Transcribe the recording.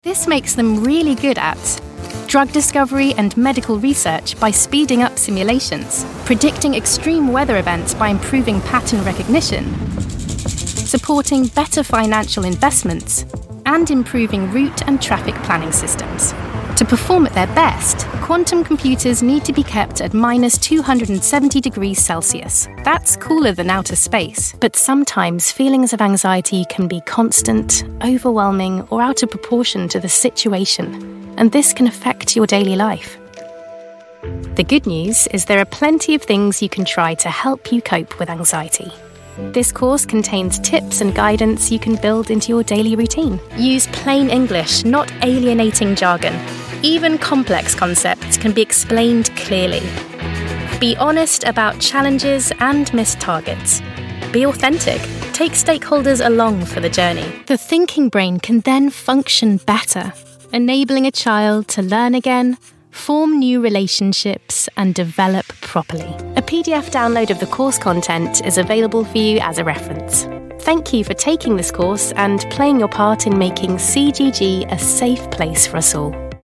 This makes them really good at drug discovery and medical research by speeding up simulations, predicting extreme weather events by improving pattern recognition, supporting better financial investments, and improving route and traffic planning systems. To perform at their best, quantum computers need to be kept at -270 degrees Celsius. That's cooler than outer space, but sometimes feelings of anxiety can be constant, overwhelming, or out of proportion to the situation, and this can affect your daily life. The good news is there are plenty of things you can try to help you cope with anxiety. This course contains tips and guidance you can build into your daily routine. Use plain English, not alienating jargon. Even complex concepts can be explained clearly. Be honest about challenges and missed targets. Be authentic. Take stakeholders along for the journey. The thinking brain can then function better, enabling a child to learn again, form new relationships, and develop properly. A PDF download of the course content is available for you as a reference. Thank you for taking this course and playing your part in making CGG a safe place for us all.